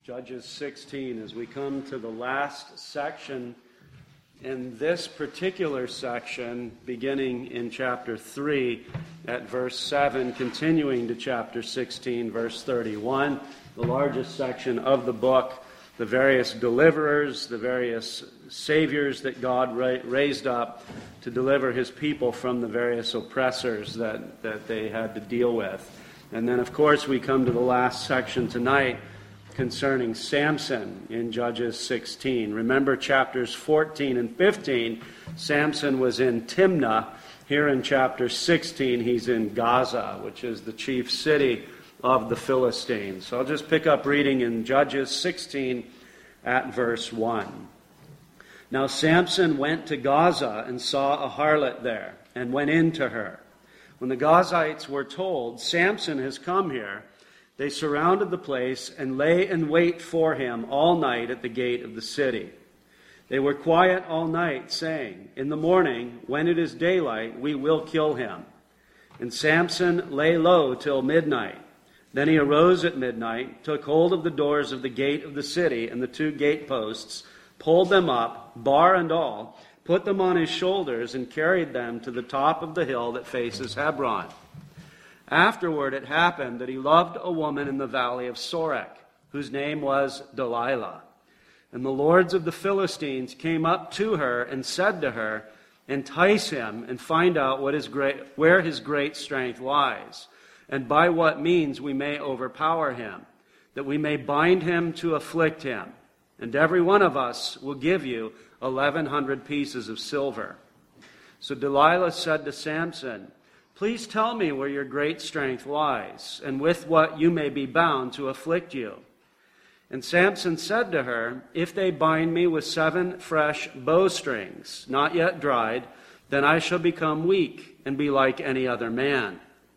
Judges 16, as we come to the last section in this particular section, beginning in chapter 3 at verse 7, continuing to chapter 16, verse 31, the largest section of the book, the various deliverers, the various saviors that God raised up to deliver his people from the various oppressors that they had to deal with. And then, of course, we come to the last section tonight, concerning Samson in Judges 16. Remember chapters 14 and 15, Samson was in Timnah. Here in chapter 16, he's in Gaza, which is the chief city of the Philistines. So I'll just pick up reading in Judges 16 at verse 1. Now Samson went to Gaza and saw a harlot there, and went in to her. When the Gazites were told, Samson has come here, they surrounded the place and lay in wait for him all night at the gate of the city. They were quiet all night, saying, "In the morning, when it is daylight, we will kill him." And Samson lay low till midnight. Then he arose at midnight, took hold of the doors of the gate of the city and the two gateposts, pulled them up, bar and all, put them on his shoulders, and carried them to the top of the hill that faces Hebron. Afterward it happened that he loved a woman in the valley of Sorek, whose name was Delilah. And the lords of the Philistines came up to her and said to her, "Entice him and find out where his great strength lies, and by what means we may overpower him, that we may bind him to afflict him. And every one of us will give you 1,100 pieces of silver." So Delilah said to Samson, "Please tell me where your great strength lies, and with what you may be bound to afflict you." And Samson said to her, "If they bind me with 7 fresh bowstrings, not yet dried, then I shall become weak and be like any other man."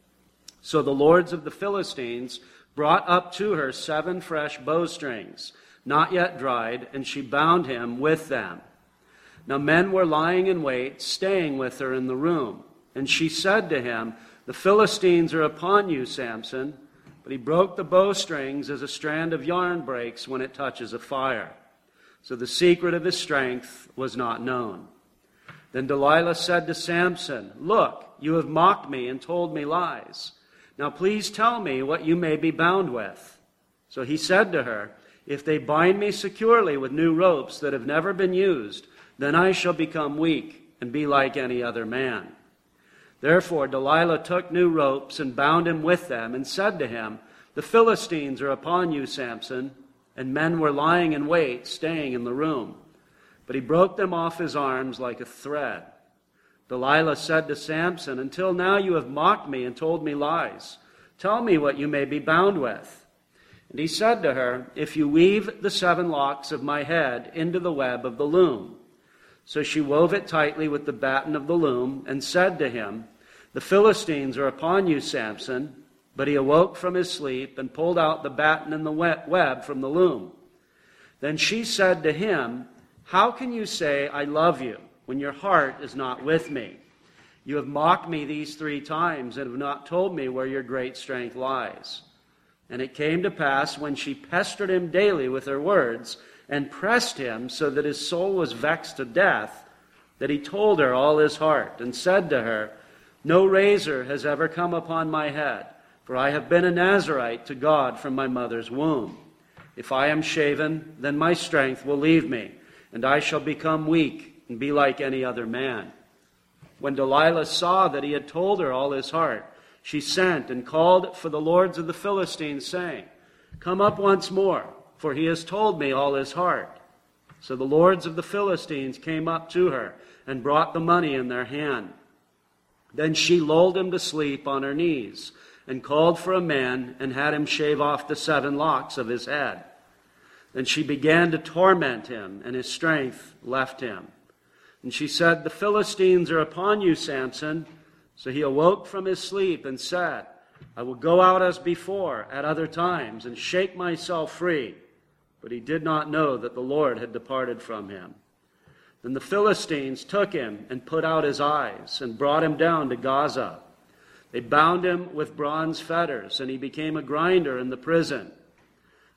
So the lords of the Philistines brought up to her 7 fresh bowstrings, not yet dried, and she bound him with them. Now men were lying in wait, staying with her in the room. And she said to him, "The Philistines are upon you, Samson." But he broke the bowstrings as a strand of yarn breaks when it touches a fire. So the secret of his strength was not known. Then Delilah said to Samson, "Look, you have mocked me and told me lies. Now please tell me what you may be bound with." So he said to her, "If they bind me securely with new ropes that have never been used, then I shall become weak and be like any other man." Therefore Delilah took new ropes and bound him with them and said to him, "The Philistines are upon you, Samson." And men were lying in wait, staying in the room. But he broke them off his arms like a thread. Delilah said to Samson, "Until now you have mocked me and told me lies. Tell me what you may be bound with." And he said to her, "If you weave the 7 locks of my head into the web of the loom." So she wove it tightly with the batten of the loom and said to him, "The Philistines are upon you, Samson." But he awoke from his sleep and pulled out the batten and the web from the loom. Then she said to him, "How can you say, 'I love you,' when your heart is not with me? You have mocked me these 3 times and have not told me where your great strength lies." And it came to pass, when she pestered him daily with her words and pressed him so that his soul was vexed to death, that he told her all his heart and said to her, "No razor has ever come upon my head, for I have been a Nazirite to God from my mother's womb. If I am shaven, then my strength will leave me, and I shall become weak and be like any other man." When Delilah saw that he had told her all his heart, she sent and called for the lords of the Philistines, saying, "Come up once more, for he has told me all his heart." So the lords of the Philistines came up to her and brought the money in their hand. Then she lulled him to sleep on her knees and called for a man and had him shave off the 7 locks of his head. Then she began to torment him, and his strength left him. And she said, "The Philistines are upon you, Samson." So he awoke from his sleep and said, "I will go out as before at other times and shake myself free." But he did not know that the Lord had departed from him. Then the Philistines took him and put out his eyes and brought him down to Gaza. They bound him with bronze fetters, and he became a grinder in the prison.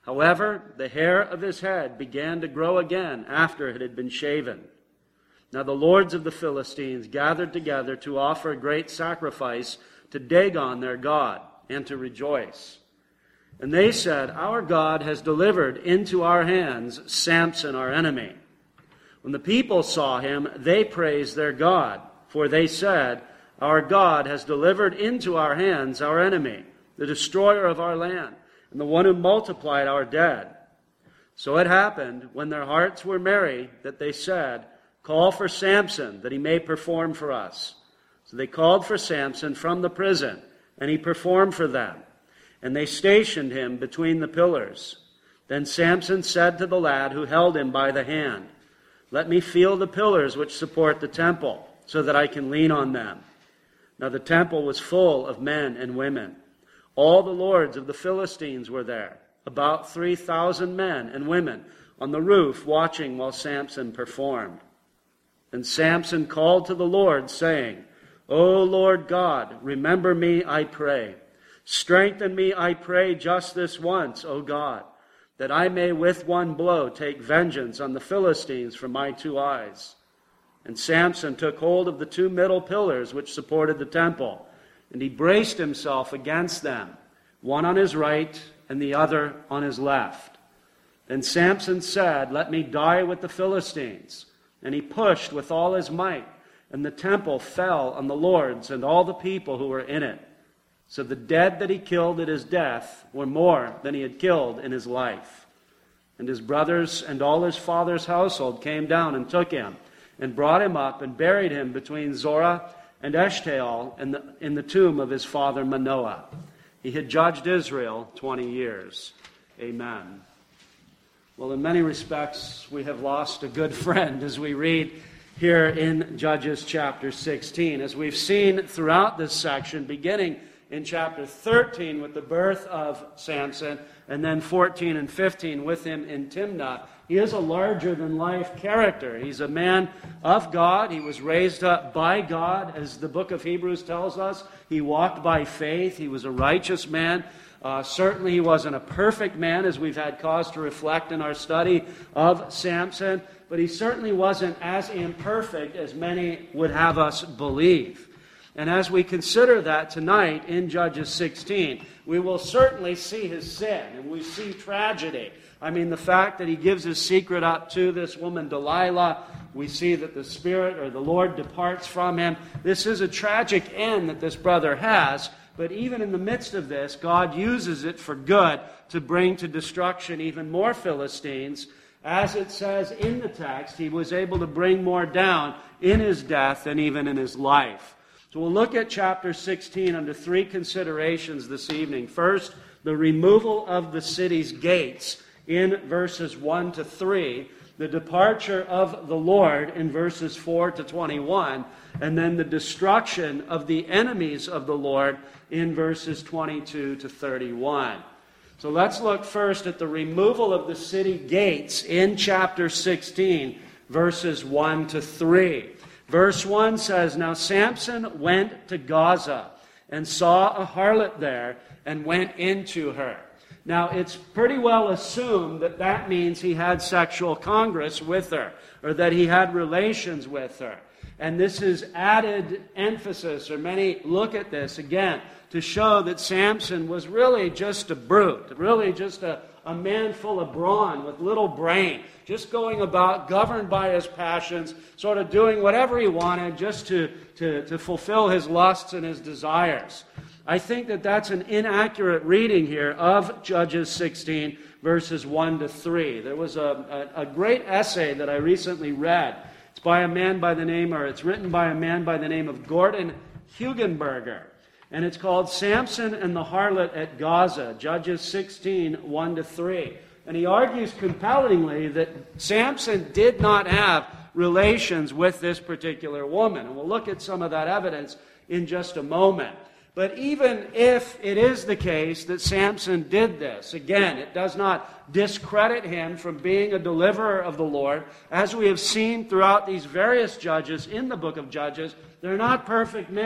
However, the hair of his head began to grow again after it had been shaven. Now the lords of the Philistines gathered together to offer a great sacrifice to Dagon their god, and to rejoice. And they said, Our God has delivered into our hands Samson our enemy. When the people saw him, they praised their God, for they said, Our God has delivered into our hands our enemy, the destroyer of our land, and the one who multiplied our dead. So it happened, when their hearts were merry, that they said, Call for Samson, that he may perform for us. So they called for Samson from the prison, and he performed for them. And they stationed him between the pillars. Then Samson said to the lad who held him by the hand, Let me feel the pillars which support the temple, so that I can lean on them. Now the temple was full of men and women. All the lords of the Philistines were there, about 3,000 men and women, on the roof watching while Samson performed. And Samson called to the Lord, saying, O Lord God, remember me, I pray. Strengthen me, I pray, just this once, O God, that I may with one blow take vengeance on the Philistines from my 2 eyes. And Samson took hold of the 2 middle pillars which supported the temple, and he braced himself against them, one on his right and the other on his left. Then Samson said, Let me die with the Philistines. And he pushed with all his might, and the temple fell on the lords and all the people who were in it. So the dead that he killed at his death were more than he had killed in his life. And his brothers and all his father's household came down and took him, and brought him up and buried him between Zorah and Eshtaol in the tomb of his father Manoah. He had judged Israel 20 years. Amen. Well, in many respects, we have lost a good friend as we read here in Judges chapter 16. As we've seen throughout this section, beginning in chapter 13 with the birth of Samson, and then 14 and 15 with him in Timnah, he is a larger-than-life character. He's a man of God. He was raised up by God, as the book of Hebrews tells us. He walked by faith. He was a righteous man. Certainly he wasn't a perfect man, as we've had cause to reflect in our study of Samson, but he certainly wasn't as imperfect as many would have us believe. And as we consider that tonight in Judges 16, we will certainly see his sin, and we see tragedy. I mean, the fact that he gives his secret up to this woman Delilah, we see that the Spirit or the Lord departs from him. This is a tragic end that this brother has, but even in the midst of this, God uses it for good to bring to destruction even more Philistines. As it says in the text, he was able to bring more down in his death than even in his life. So we'll look at chapter 16 under 3 considerations this evening. First, the removal of the city's gates in verses 1 to 3, the departure of the Lord in verses 4 to 21, and then the destruction of the enemies of the Lord in verses 22 to 31. So let's look first at the removal of the city gates in chapter 16, verses 1 to 3. Verse 1 says, Now Samson went to Gaza and saw a harlot there and went into her. Now, it's pretty well assumed that that means he had sexual congress with her, or that he had relations with her. And this is added emphasis, or many look at this again, to show that Samson was really just a brute, really just a man full of brawn with little brain, just going about governed by his passions, sort of doing whatever he wanted just to fulfill his lusts and his desires. I think that that's an inaccurate reading here of Judges 16, verses 1 to 3. There was a great essay that I recently read. It's written by a man by the name of Gordon Hugenberger. And it's called Samson and the Harlot at Gaza, Judges 16, 1 to 3. And he argues compellingly that Samson did not have relations with this particular woman. And we'll look at some of that evidence in just a moment. But even if it is the case that Samson did this, again, it does not discredit him from being a deliverer of the Lord. As we have seen throughout these various judges in the book of Judges, they're not perfect men.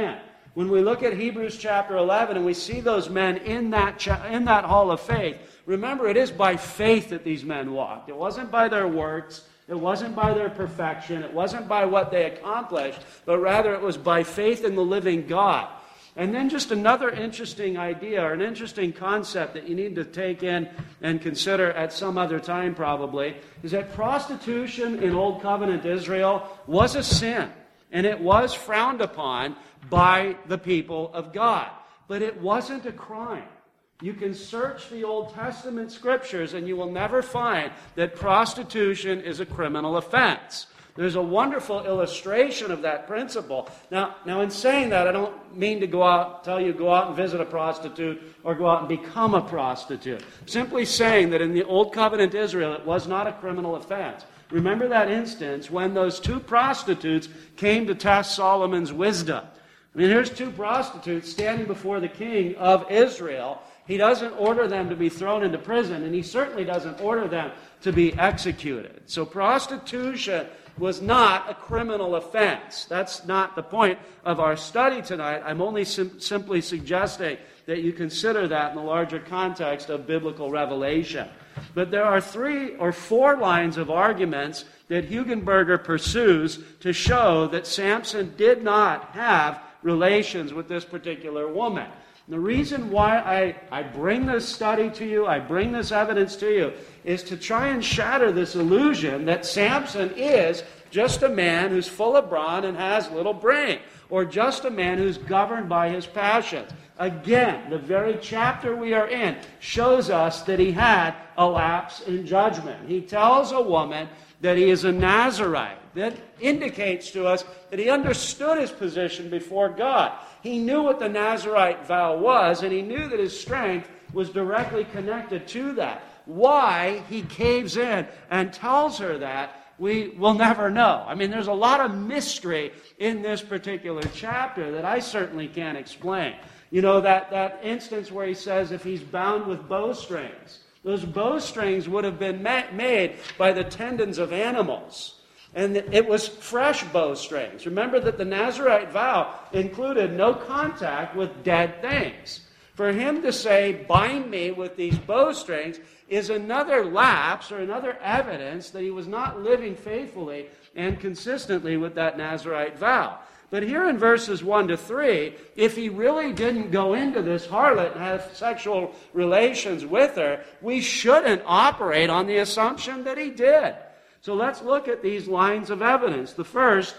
When we look at Hebrews chapter 11 and we see those men in that hall of faith, remember, it is by faith that these men walked. It wasn't by their works. It wasn't by their perfection. It wasn't by what they accomplished, but rather it was by faith in the living God. And then just another interesting idea, or an interesting concept that you need to take in and consider at some other time probably, is that prostitution in Old Covenant Israel was a sin, and it was frowned upon by the people of God. But it wasn't a crime. You can search the Old Testament scriptures and you will never find that prostitution is a criminal offense. There's a wonderful illustration of that principle. Now in saying that, I don't mean to go out and visit a prostitute or go out and become a prostitute. I'm simply saying that in the Old Covenant Israel, it was not a criminal offense. Remember that instance when those two prostitutes came to test Solomon's wisdom. I mean, here's two prostitutes standing before the king of Israel. He doesn't order them to be thrown into prison, and he certainly doesn't order them to be executed. So prostitution was not a criminal offense. That's not the point of our study tonight. I'm only simply suggesting that you consider that in the larger context of biblical revelation. But there are 3 or 4 lines of arguments that Hugenberger pursues to show that Samson did not have relations with this particular woman. The reason why I bring this study to you, I bring this evidence to you, is to try and shatter this illusion that Samson is just a man who's full of brawn and has little brain, or just a man who's governed by his passions. Again, the very chapter we are in shows us that he had a lapse in judgment. He tells a woman that he is a Nazirite. That indicates to us that he understood his position before God. He knew what the Nazirite vow was, and he knew that his strength was directly connected to that. Why he caves in and tells her that, we will never know. I mean, there's a lot of mystery in this particular chapter that I certainly can't explain. You know, that instance where he says if he's bound with bowstrings, those bowstrings would have been made by the tendons of animals. And it was fresh bowstrings. Remember that the Nazirite vow included no contact with dead things. For him to say, bind me with these bowstrings, is another lapse or another evidence that he was not living faithfully and consistently with that Nazirite vow. But here in verses 1 to 3, if he really didn't go into this harlot and have sexual relations with her, we shouldn't operate on the assumption that he did. So let's look at these lines of evidence. The first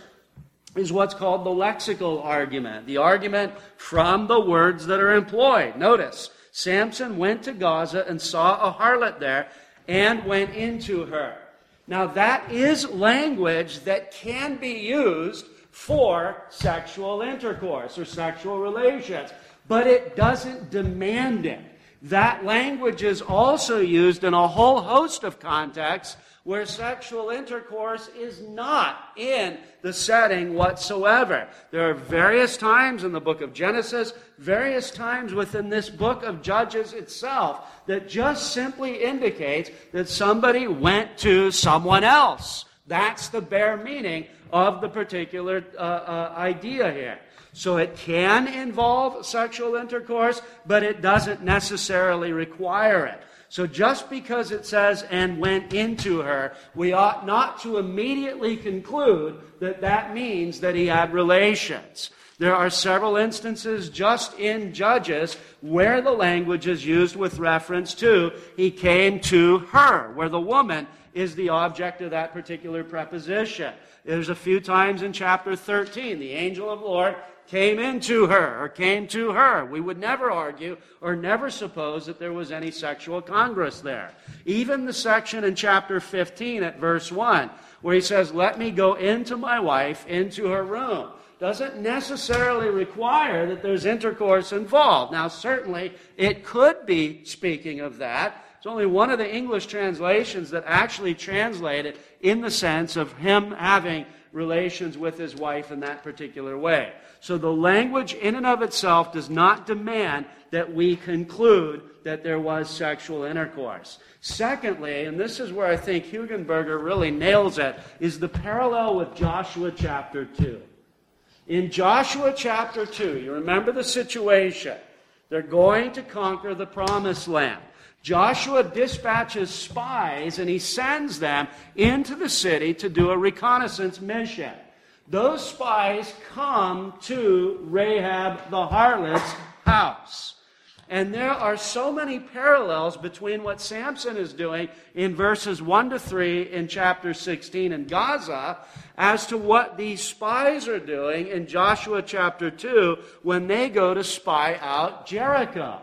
is what's called the lexical argument, the argument from the words that are employed. Notice, Samson went to Gaza and saw a harlot there and went into her. Now that is language that can be used for sexual intercourse or sexual relations, but it doesn't demand it. That language is also used in a whole host of contexts where sexual intercourse is not in the setting whatsoever. There are various times in the book of Genesis, various times within this book of Judges itself, that just simply indicates that somebody went to someone else. That's the bare meaning of the particular idea here. So it can involve sexual intercourse, but it doesn't necessarily require it. So just because it says, and went into her, we ought not to immediately conclude that that means that he had relations. There are several instances just in Judges where the language is used with reference to, he came to her, where the woman is the object of that particular preposition. There's a few times in chapter 13, the angel of the Lord came into her, or came to her. We would never argue or never suppose that there was any sexual congress there. Even the section in chapter 15 at verse 1, where he says, let me go into my wife, into her room, doesn't necessarily require that there's intercourse involved. Now, certainly, it could be speaking of that. It's only one of the English translations that actually translate it in the sense of him having relations with his wife in that particular way. So the language in and of itself does not demand that we conclude that there was sexual intercourse. Secondly, and this is where I think Hugenberger really nails it, is the parallel with Joshua chapter 2. In Joshua chapter 2, you remember the situation. They're going to conquer the promised land. Joshua dispatches spies and he sends them into the city to do a reconnaissance mission. Those spies come to Rahab the harlot's house. And there are so many parallels between what Samson is doing in verses 1 to 3 in chapter 16 in Gaza as to what these spies are doing in Joshua chapter 2 when they go to spy out Jericho.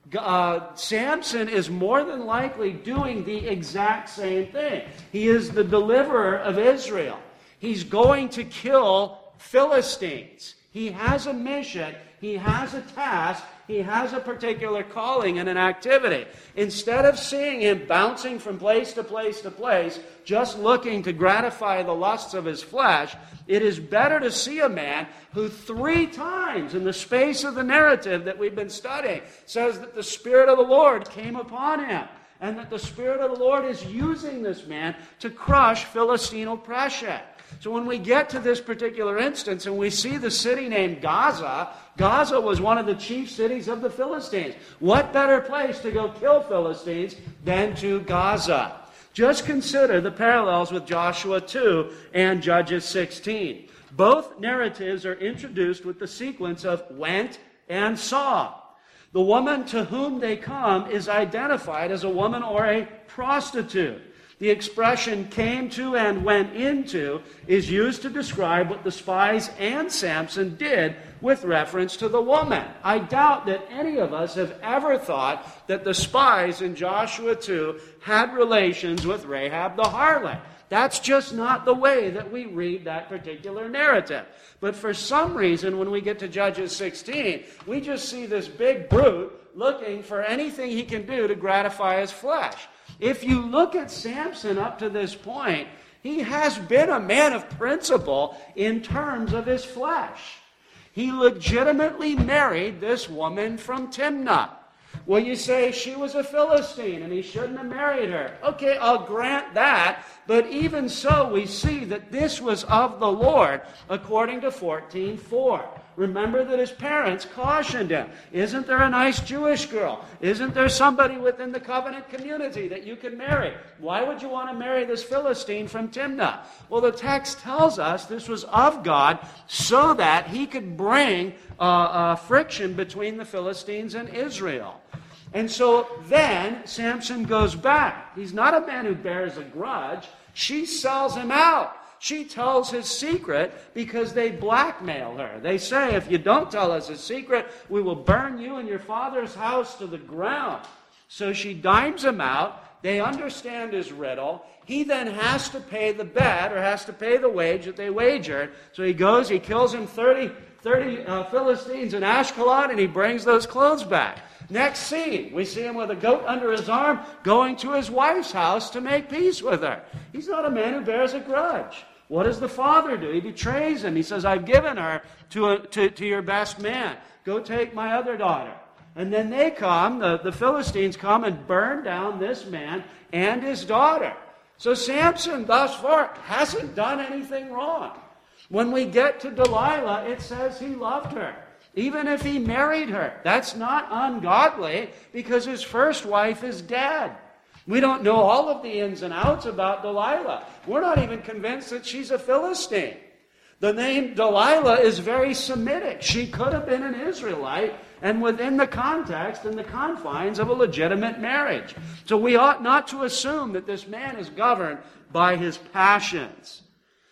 Samson is more than likely doing the exact same thing. He is the deliverer of Israel. He's going to kill Philistines. He has a mission. He has a task. He has a particular calling and an activity. Instead of seeing him bouncing from place to place to place, just looking to gratify the lusts of his flesh, it is better to see a man who 3 times in the space of the narrative that we've been studying says that the Spirit of the Lord came upon him, and that the Spirit of the Lord is using this man to crush Philistine oppression. So when we get to this particular instance and we see the city named Gaza, Gaza was one of the chief cities of the Philistines. What better place to go kill Philistines than to Gaza? Just consider the parallels with Joshua 2 and Judges 16. Both narratives are introduced with the sequence of went and saw. The woman to whom they come is identified as a woman or a prostitute. The expression came to and went into is used to describe what the spies and Samson did with reference to the woman. I doubt that any of us have ever thought that the spies in Joshua 2 had relations with Rahab the harlot. That's just not the way that we read that particular narrative. But for some reason, when we get to Judges 16, we just see this big brute looking for anything he can do to gratify his flesh. If you look at Samson up to this point, he has been a man of principle in terms of his flesh. He legitimately married this woman from Timnah. Well, you say she was a Philistine and he shouldn't have married her. Okay, I'll grant that. But even so, we see that this was of the Lord according to 14:4. Remember that his parents cautioned him. Isn't there a nice Jewish girl? Isn't there somebody within the covenant community that you can marry? Why would you want to marry this Philistine from Timnah? Well, the text tells us this was of God so that he could bring friction between the Philistines and Israel. And so then Samson goes back. He's not a man who bears a grudge. She sells him out. She tells his secret because they blackmail her. They say, if you don't tell us his secret, we will burn you and your father's house to the ground. So she dimes him out. They understand his riddle. He then has to pay the bet or has to pay the wage that they wagered. So he goes, he kills him 30 Philistines in Ashkelon, and he brings those clothes back. Next scene, we see him with a goat under his arm going to his wife's house to make peace with her. He's not a man who bears a grudge. What does the father do? He betrays him. He says, I've given her to your best man. Go take my other daughter. And then they come, the Philistines come and burn down this man and his daughter. So Samson, thus far, hasn't done anything wrong. When we get to Delilah, it says he loved her. Even if he married her, that's not ungodly because his first wife is dead. We don't know all of the ins and outs about Delilah. We're not even convinced that she's a Philistine. The name Delilah is very Semitic. She could have been an Israelite and within the context and the confines of a legitimate marriage. So we ought not to assume that this man is governed by his passions.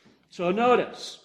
So notice,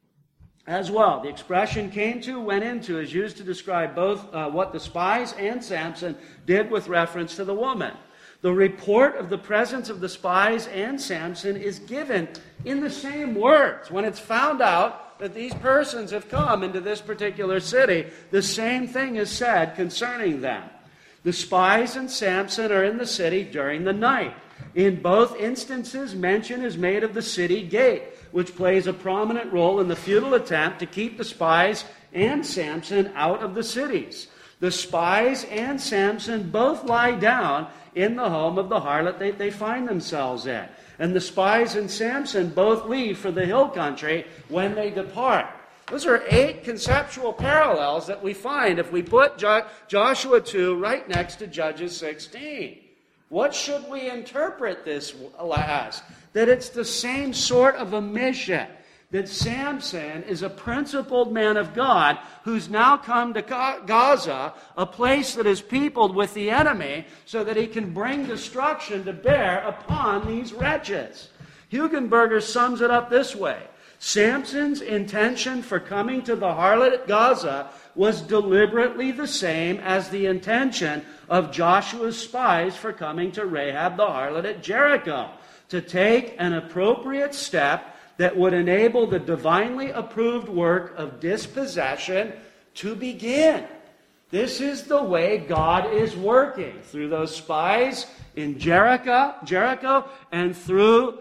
as well, the expression came to, went into is used to describe both what the spies and Samson did with reference to the woman. The report of the presence of the spies and Samson is given in the same words. When it's found out that these persons have come into this particular city, the same thing is said concerning them. The spies and Samson are in the city during the night. In both instances, mention is made of the city gate, which plays a prominent role in the futile attempt to keep the spies and Samson out of the cities. The spies and Samson both lie down in the home of the harlot they find themselves in. And the spies and Samson both leave for the hill country when they depart. Those are 8 conceptual parallels that we find if we put Joshua 2 right next to Judges 16. What should we interpret this as? That it's the same sort of a mission. That Samson is a principled man of God who's now come to Gaza, a place that is peopled with the enemy, so that he can bring destruction to bear upon these wretches. Hugenberger sums it up this way. Samson's intention for coming to the harlot at Gaza was deliberately the same as the intention of Joshua's spies for coming to Rahab the harlot at Jericho, to take an appropriate step that would enable the divinely approved work of dispossession to begin. This is the way God is working, through those spies in Jericho and through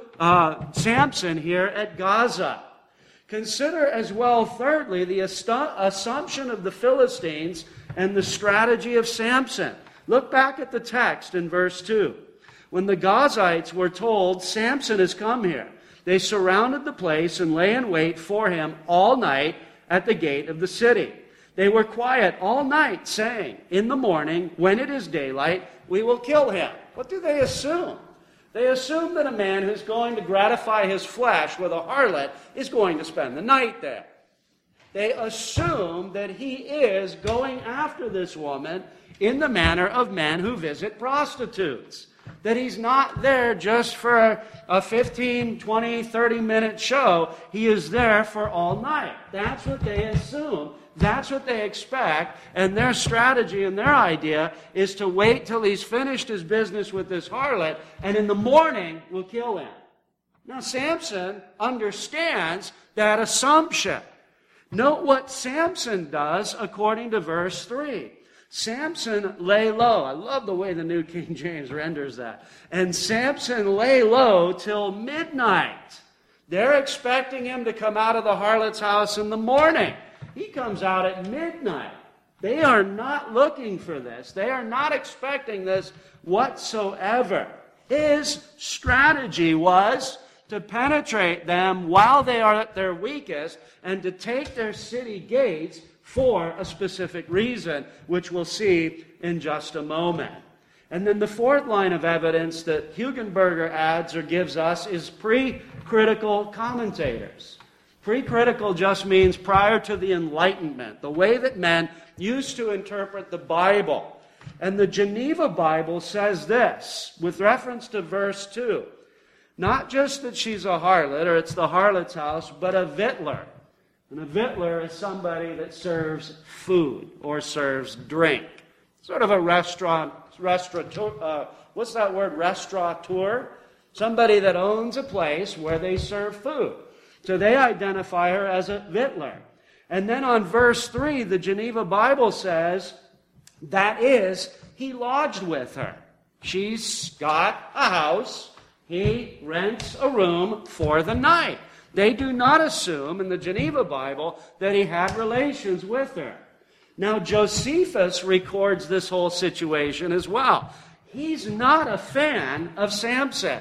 Samson here at Gaza. Consider as well, thirdly, the assumption of the Philistines and the strategy of Samson. Look back at the text in verse 2. When the Gazites were told, Samson has come here, they surrounded the place and lay in wait for him all night at the gate of the city. They were quiet all night, saying, in the morning, when it is daylight, we will kill him. What do they assume? They assume that a man who's going to gratify his flesh with a harlot is going to spend the night there. They assume that he is going after this woman in the manner of men who visit prostitutes. That he's not there just for a 15, 20, 30-minute show. He is there for all night. That's what they assume. That's what they expect. And their strategy and their idea is to wait till he's finished his business with this harlot, and in the morning we'll kill him. Now Samson understands that assumption. Note what Samson does according to verse 3. Samson lay low. I love the way the New King James renders that. And Samson lay low till midnight. They're expecting him to come out of the harlot's house in the morning. He comes out at midnight. They are not looking for this. They are not expecting this whatsoever. His strategy was to penetrate them while they are at their weakest and to take their city gates for a specific reason, which we'll see in just a moment. And then the fourth line of evidence that Hugenberger adds or gives us is pre-critical commentators. Pre-critical just means prior to the Enlightenment, the way that men used to interpret the Bible. And the Geneva Bible says this, with reference to verse 2, not just that she's a harlot, or it's the harlot's house, but a victualler. And a victualler is somebody that serves food or serves drink. Sort of a restaurateur. What's that word? Restaurateur? Somebody that owns a place where they serve food. So they identify her as a victualler. And then on verse 3, the Geneva Bible says, that is, he lodged with her. She's got a house. He rents a room for the night. They do not assume in the Geneva Bible that he had relations with her. Now, Josephus records this whole situation as well. He's not a fan of Samson.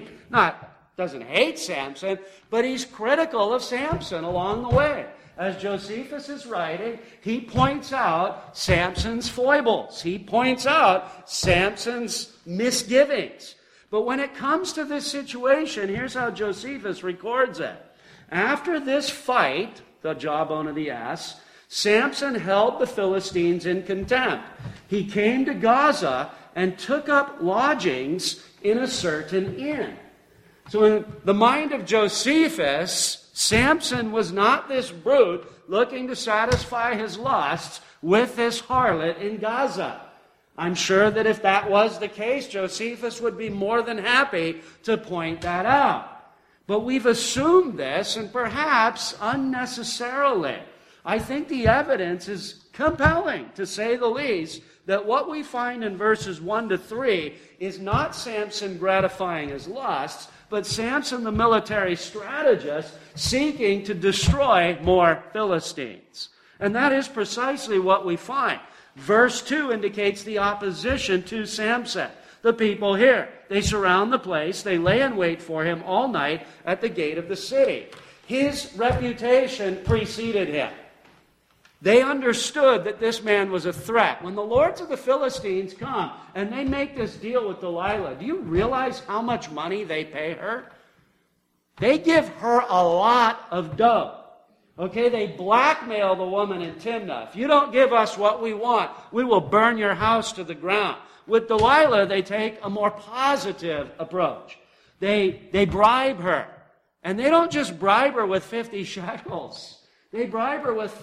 Doesn't hate Samson, but he's critical of Samson along the way. As Josephus is writing, he points out Samson's foibles. He points out Samson's misgivings. But when it comes to this situation, here's how Josephus records it. After this fight, the jawbone of the ass, Samson held the Philistines in contempt. He came to Gaza and took up lodgings in a certain inn. So in the mind of Josephus, Samson was not this brute looking to satisfy his lusts with this harlot in Gaza. I'm sure that if that was the case, Josephus would be more than happy to point that out. But we've assumed this, and perhaps unnecessarily. I think the evidence is compelling, to say the least, that what we find in verses 1 to 3 is not Samson gratifying his lusts, but Samson, the military strategist, seeking to destroy more Philistines. And that is precisely what we find. Verse 2 indicates the opposition to Samson. The people here, they surround the place, they lay in wait for him all night at the gate of the city. His reputation preceded him. They understood that this man was a threat. When the lords of the Philistines come and they make this deal with Delilah, do you realize how much money they pay her? They give her a lot of dough. Okay, they blackmail the woman in Timnah. If you don't give us what we want, we will burn your house to the ground. With Delilah, they take a more positive approach. They bribe her. And they don't just bribe her with 50 shekels. They bribe her with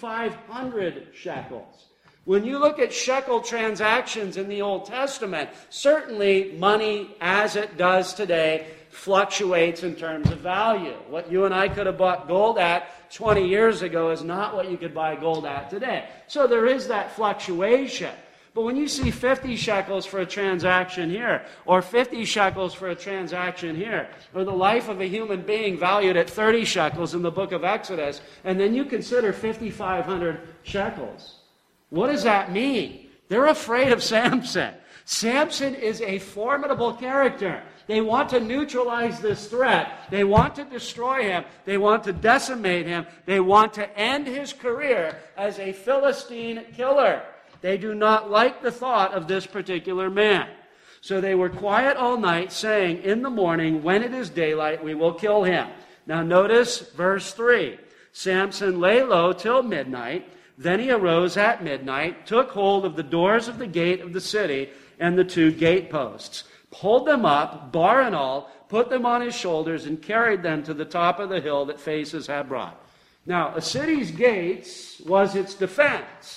5,500 shekels. When you look at shekel transactions in the Old Testament, certainly money, as it does today, fluctuates in terms of value. What you and I could have bought gold at 20 years ago is not what you could buy gold at today. So there is that fluctuation. But when you see 50 shekels for a transaction here, or 50 shekels for a transaction here, or the life of a human being valued at 30 shekels in the book of Exodus, and then you consider 5,500 shekels, what does that mean? They're afraid of Samson. Samson is a formidable character. They want to neutralize this threat. They want to destroy him. They want to decimate him. They want to end his career as a Philistine killer. They do not like the thought of this particular man. So they were quiet all night, saying, in the morning, when it is daylight, we will kill him. Now notice verse 3. Samson lay low till midnight. Then he arose at midnight, took hold of the doors of the gate of the city and the 2 gateposts, pulled them up, bar and all, put them on his shoulders, and carried them to the top of the hill that faces Hebron. Now, a city's gates was its defense.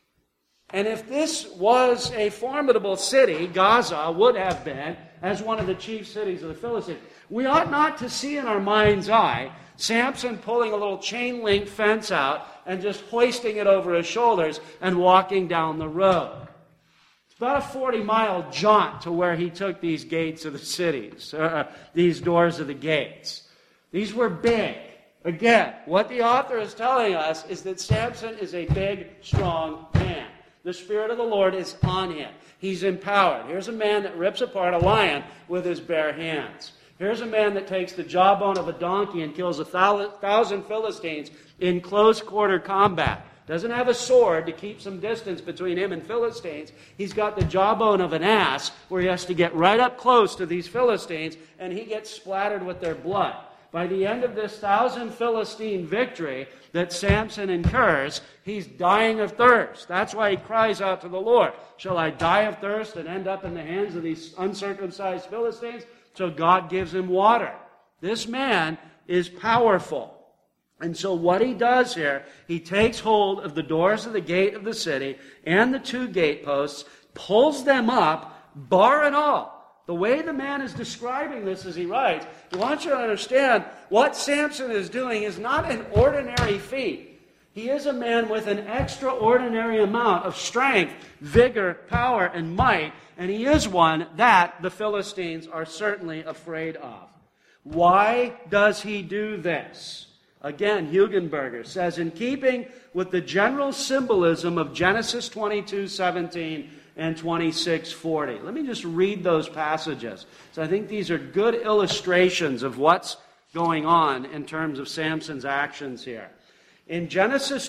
And if this was a formidable city, Gaza would have been, as one of the chief cities of the Philistines, we ought not to see in our mind's eye Samson pulling a little chain link fence out and just hoisting it over his shoulders and walking down the road. It's about a 40-mile jaunt to where he took these gates of the cities, these doors of the gates. These were big. Again, what the author is telling us is that Samson is a big, strong man. The Spirit of the Lord is on him. He's empowered. Here's a man that rips apart a lion with his bare hands. Here's a man that takes the jawbone of a donkey and kills 1,000 Philistines in close-quarter combat. Doesn't have a sword to keep some distance between him and Philistines. He's got the jawbone of an ass where he has to get right up close to these Philistines, and he gets splattered with their blood. By the end of this 1,000 Philistine victory that Samson incurs, he's dying of thirst. That's why he cries out to the Lord, shall I die of thirst and end up in the hands of these uncircumcised Philistines? So God gives him water. This man is powerful. And so what he does here, he takes hold of the doors of the gate of the city and the 2 gateposts, pulls them up, bar and all. The way the man is describing this as he writes, he wants you to understand what Samson is doing is not an ordinary feat. He is a man with an extraordinary amount of strength, vigor, power, and might, and he is one that the Philistines are certainly afraid of. Why does he do this? Again, Hugenberger says, in keeping with the general symbolism of Genesis 22:17 and 26:40. Let me just read those passages. So I think these are good illustrations of what's going on in terms of Samson's actions here. In Genesis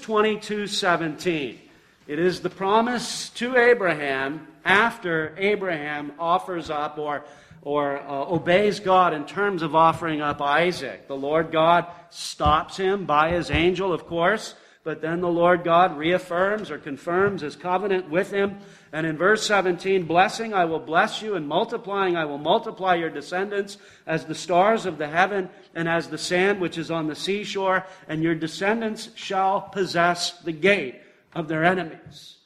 22:17, it is the promise to Abraham after Abraham offers up or obeys God in terms of offering up Isaac. The Lord God stops him by his angel, of course, but then the Lord God reaffirms or confirms his covenant with him. And in verse 17, blessing I will bless you, and multiplying I will multiply your descendants as the stars of the heaven and as the sand which is on the seashore, and your descendants shall possess the gate of their enemies.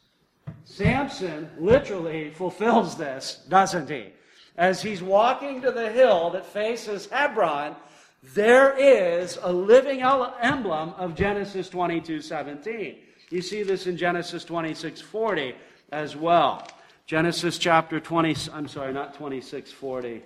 Samson literally fulfills this, doesn't he? As he's walking to the hill that faces Hebron, there is a living emblem of Genesis 22:17. You see this in Genesis 26:40 as well. Genesis chapter 20, I'm sorry, not 26:40.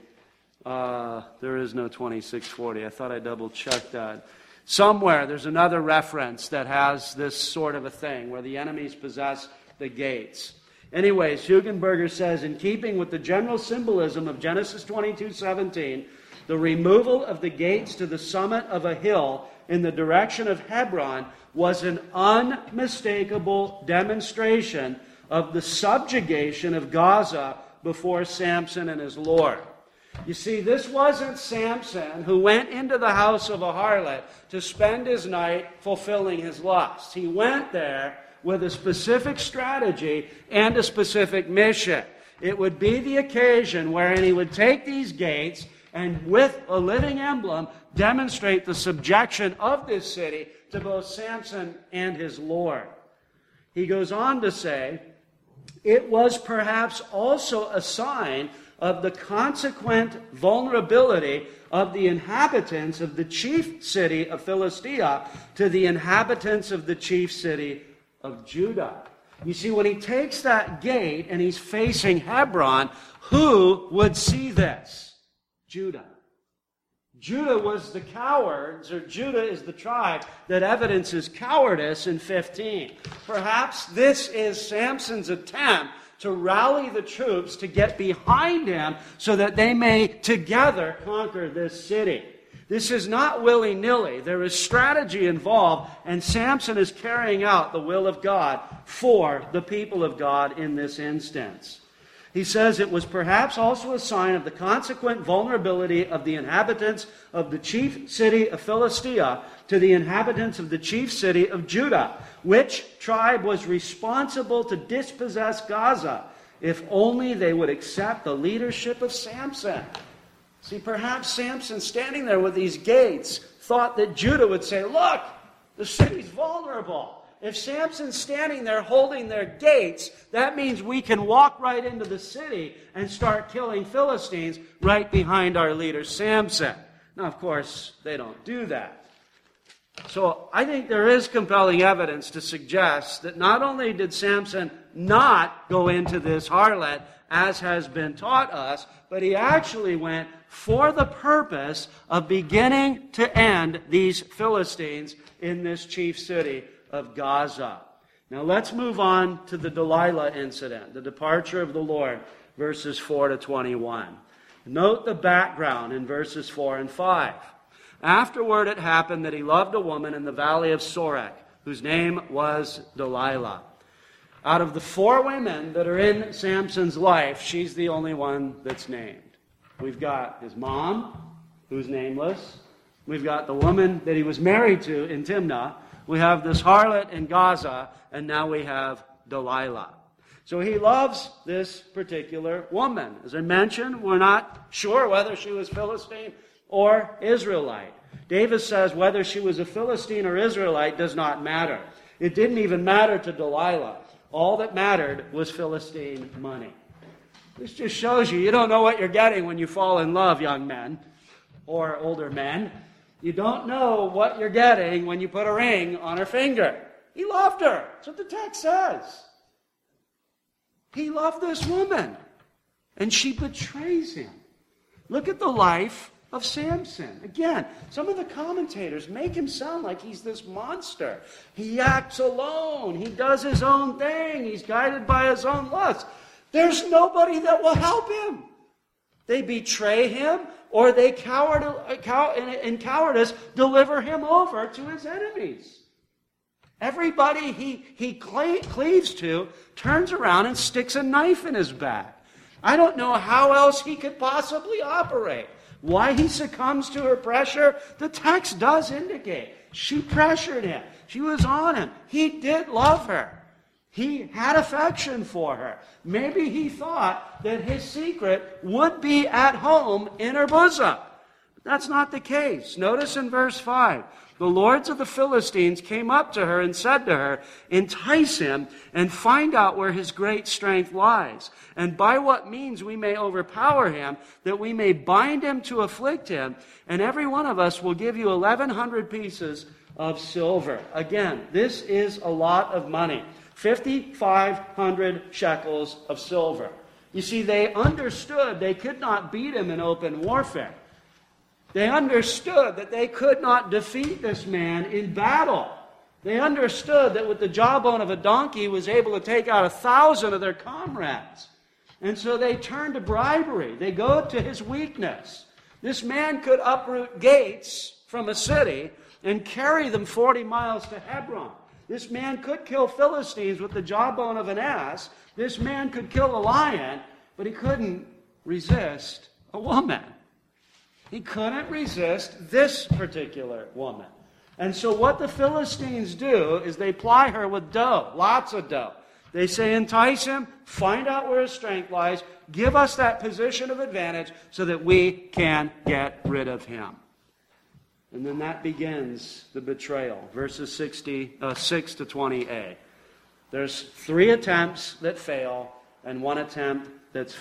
There is no 26:40. I thought I double-checked that. Somewhere there's another reference that has this sort of a thing where the enemies possess the gates. Anyways, Hugenberger says, in keeping with the general symbolism of Genesis 22:17, The removal of the gates to the summit of a hill in the direction of Hebron was an unmistakable demonstration of the subjugation of Gaza before Samson and his Lord. You see, this wasn't Samson who went into the house of a harlot to spend his night fulfilling his lusts. He went there with a specific strategy and a specific mission. It would be the occasion wherein he would take these gates and with a living emblem demonstrate the subjection of this city to both Samson and his Lord. He goes on to say, it was perhaps also a sign of the consequent vulnerability of the inhabitants of the chief city of Philistia to the inhabitants of the chief city of Judah. You see, when he takes that gate and he's facing Hebron, who would see this? Judah. Judah was the cowards, or Judah is the tribe that evidences cowardice in 15. Perhaps this is Samson's attempt to rally the troops to get behind him so that they may together conquer this city. This is not willy-nilly. There is strategy involved, and Samson is carrying out the will of God for the people of God in this instance. He says it was perhaps also a sign of the consequent vulnerability of the inhabitants of the chief city of Philistia to the inhabitants of the chief city of Judah. Which tribe was responsible to dispossess Gaza, if only they would accept the leadership of Samson? See, perhaps Samson, standing there with these gates, thought that Judah would say, look, the city's vulnerable. If Samson's standing there holding their gates, that means we can walk right into the city and start killing Philistines right behind our leader Samson. Now, of course, they don't do that. So I think there is compelling evidence to suggest that not only did Samson not go into this harlot, as has been taught us, but he actually went for the purpose of beginning to end these Philistines in this chief city of Gaza. Now let's move on to the Delilah incident, the departure of the Lord, verses 4 to 21. Note the background in verses 4 and 5. Afterward it happened that he loved a woman in the valley of Sorek, whose name was Delilah. Out of the 4 women that are in Samson's life, she's the only one that's named. We've got his mom, who's nameless. We've got the woman that he was married to in Timnah. We have this harlot in Gaza, and now we have Delilah. So he loves this particular woman. As I mentioned, we're not sure whether she was Philistine or Israelite. Davis says whether she was a Philistine or Israelite does not matter. It didn't even matter to Delilah. All that mattered was Philistine money. This just shows you don't know what you're getting when you fall in love, young men or older men. You don't know what you're getting when you put a ring on her finger. He loved her. That's what the text says. He loved this woman, and she betrays him. Look at the life of Samson. Again, some of the commentators make him sound like he's this monster. He acts alone. He does his own thing. He's guided by his own lust. There's nobody that will help him. They betray him, or they in cowardice deliver him over to his enemies. Everybody he cleaves to turns around and sticks a knife in his back. I don't know how else he could possibly operate. Why he succumbs to her pressure, the text does indicate. She pressured him. She was on him. He did love her. He had affection for her. Maybe he thought that his secret would be at home in her bosom. But that's not the case. Notice in verse 5, the lords of the Philistines came up to her and said to her, entice him and find out where his great strength lies, and by what means we may overpower him, that we may bind him to afflict him, and every one of us will give you 1,100 pieces of silver. Again, this is a lot of money. 5,500 shekels of silver. You see, they understood they could not beat him in open warfare. They understood that they could not defeat this man in battle. They understood that with the jawbone of a donkey, he was able to take out 1,000 of their comrades. And so they turned to bribery. They go to his weakness. This man could uproot gates from a city and carry them 40 miles to Hebron. This man could kill Philistines with the jawbone of an ass. This man could kill a lion, but he couldn't resist a woman. He couldn't resist this particular woman. And so what the Philistines do is they ply her with dough, lots of dough. They say, entice him, find out where his strength lies, give us that position of advantage so that we can get rid of him. And then that begins the betrayal, verses 6 to 20a. There's 3 attempts that fail and 1 attempt that's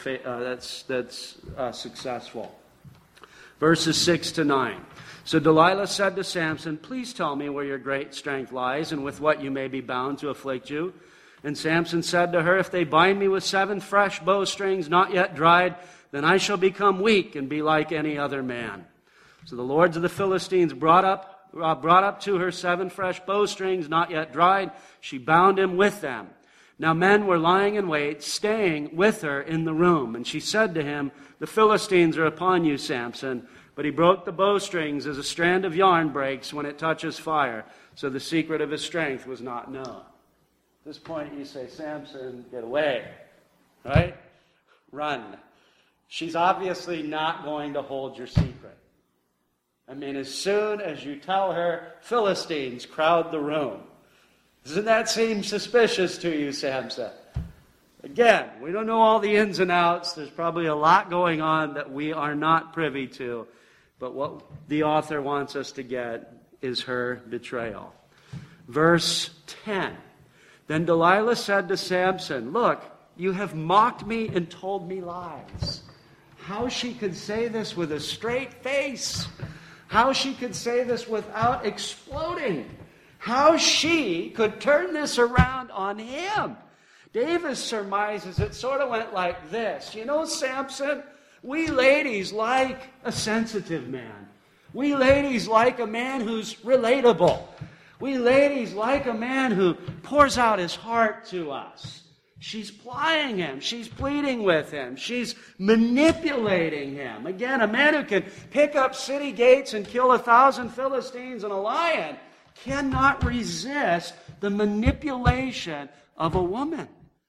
successful. Verses 6 to 9. So Delilah said to Samson, please tell me where your great strength lies and with what you may be bound to afflict you. And Samson said to her, if they bind me with 7 fresh bowstrings not yet dried, then I shall become weak and be like any other man. So the lords of the Philistines brought up to her 7 fresh bowstrings not yet dried. She bound him with them. Now men were lying in wait, staying with her in the room. And she said to him, the Philistines are upon you, Samson. But he broke the bowstrings as a strand of yarn breaks when it touches fire. So the secret of his strength was not known. At this point you say, Samson, get away. Right? Run. She's obviously not going to hold your secret. I mean, as soon as you tell her, Philistines crowd the room. Doesn't that seem suspicious to you, Samson? Again, we don't know all the ins and outs. There's probably a lot going on that we are not privy to. But what the author wants us to get is her betrayal. Verse 10. Then Delilah said to Samson, look, you have mocked me and told me lies. How she could say this with a straight face. How she could say this without exploding. How she could turn this around on him. Davis surmises it sort of went like this. You know, Samson, we ladies like a sensitive man. We ladies like a man who's relatable. We ladies like a man who pours out his heart to us. She's plying him. She's pleading with him. She's manipulating him. Again, a man who can pick up city gates and kill 1,000 Philistines and a lion cannot resist the manipulation of a woman.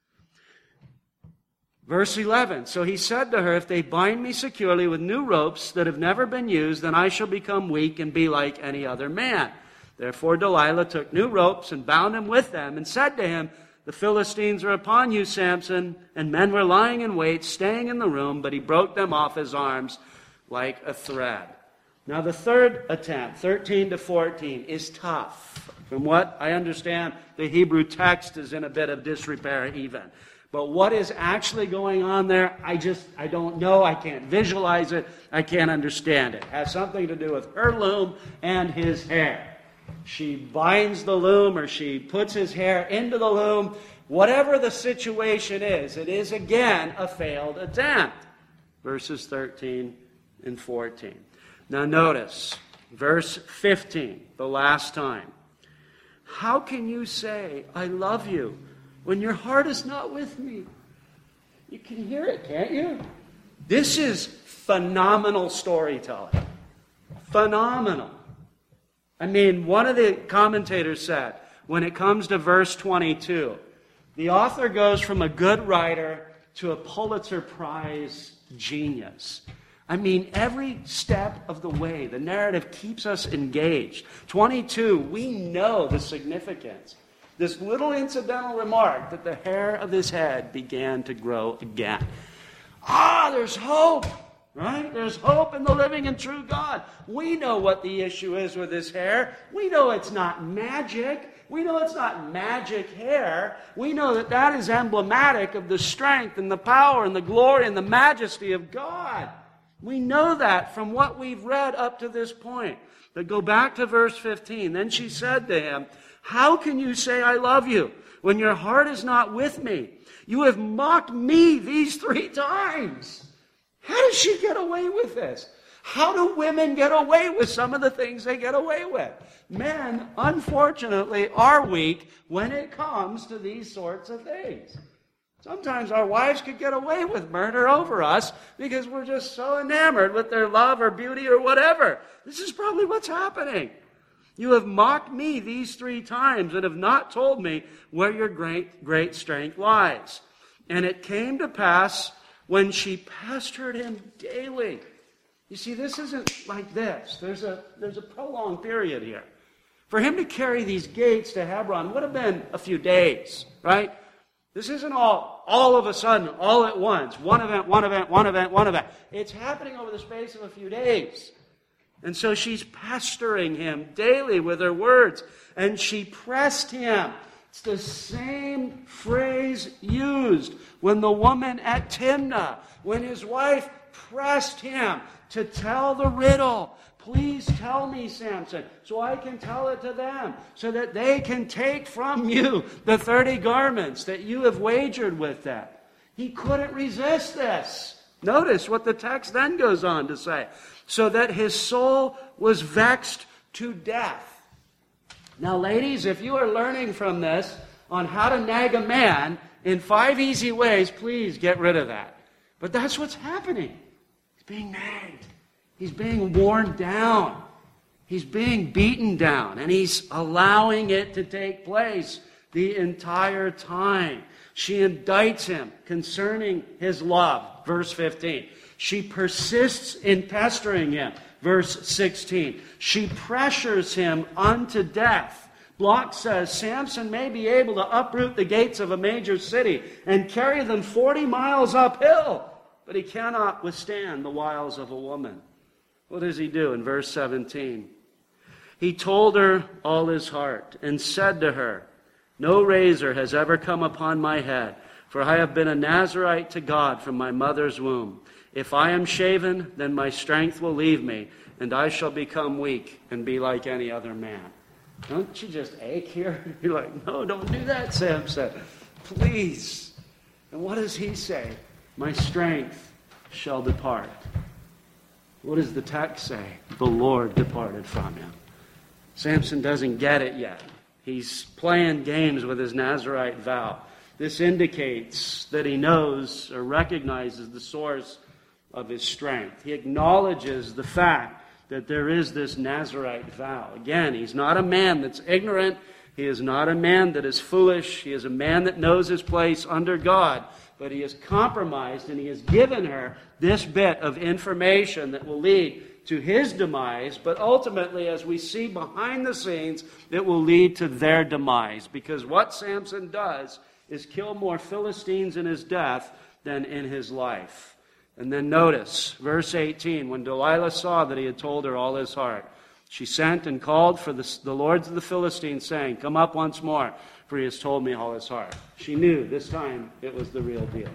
Verse 11, so he said to her, if they bind me securely with new ropes that have never been used, then I shall become weak and be like any other man. Therefore Delilah took new ropes and bound him with them and said to him, the Philistines are upon you, Samson. And men were lying in wait, staying in the room, but he broke them off his arms like a thread. Now the third attempt, 13 to 14, is tough. From what I understand, the Hebrew text is in a bit of disrepair even. But what is actually going on there, I don't know. I can't visualize it. I can't understand it. It has something to do with her loom and his hair. She binds the loom or she puts his hair into the loom. Whatever the situation is, it is again a failed attempt. Verses 13 and 14. Now notice, verse 15, the last time. How can you say, I love you, when your heart is not with me? You can hear it, can't you? This is phenomenal storytelling. Phenomenal. I mean, one of the commentators said, when it comes to verse 22, the author goes from a good writer to a Pulitzer Prize genius. I mean, every step of the way, the narrative keeps us engaged. 22, we know the significance. This little incidental remark that the hair of his head began to grow again. There's hope, right? There's hope in the living and true God. We know what the issue is with his hair. We know it's not magic. We know it's not magic hair. We know that that is emblematic of the strength and the power and the glory and the majesty of God. We know that from what we've read up to this point. But go back to verse 15. Then she said to him, how can you say I love you when your heart is not with me? You have mocked me these 3 times. How does she get away with this? How do women get away with some of the things they get away with? Men, unfortunately, are weak when it comes to these sorts of things. Sometimes our wives could get away with murder over us because we're just so enamored with their love or beauty or whatever. This is probably what's happening. You have mocked me these 3 times and have not told me where your great strength lies. And it came to pass when she pestered him daily. You see, this isn't like this. There's a prolonged period here. For him to carry these gates to Hebron would have been a few days, right? This isn't all of a sudden, all at once. One event. It's happening over the space of a few days. And so she's pestering him daily with her words. And she pressed him. It's the same phrase used when the woman at Timnah, when his wife pressed him to tell the riddle. Please tell me, Samson, so I can tell it to them, so that they can take from you the 30 garments that you have wagered with them. He couldn't resist this. Notice what the text then goes on to say. So that his soul was vexed to death. Now, ladies, if you are learning from this on how to nag a man in 5 easy ways, please get rid of that. But that's what's happening. He's being nagged. He's being worn down. He's being beaten down. And he's allowing it to take place the entire time. She indicts him concerning his love. Verse 15. She persists in pestering him. Verse 16. She pressures him unto death. Block says Samson may be able to uproot the gates of a major city and carry them 40 miles uphill, but he cannot withstand the wiles of a woman. What does he do in verse 17? He told her all his heart and said to her, no razor has ever come upon my head, for I have been a Nazirite to God from my mother's womb. If I am shaven, then my strength will leave me, and I shall become weak and be like any other man. Don't you just ache here? You're like, no, don't do that, Samson. Please. And what does he say? My strength shall depart. What does the text say? The Lord departed from him. Samson doesn't get it yet. He's playing games with his Nazirite vow. This indicates that he knows or recognizes the source of his strength. He acknowledges the fact that there is this Nazirite vow. Again, he's not a man that's ignorant. He is not a man that is foolish. He is a man that knows his place under God. But he has compromised and he has given her this bit of information that will lead to his demise, but ultimately, as we see behind the scenes, it will lead to their demise. Because what Samson does is kill more Philistines in his death than in his life. And then notice, verse 18, when Delilah saw that he had told her all his heart, she sent and called for the lords of the Philistines, saying, come up once more, for he has told me all his heart. She knew this time it was the real deal.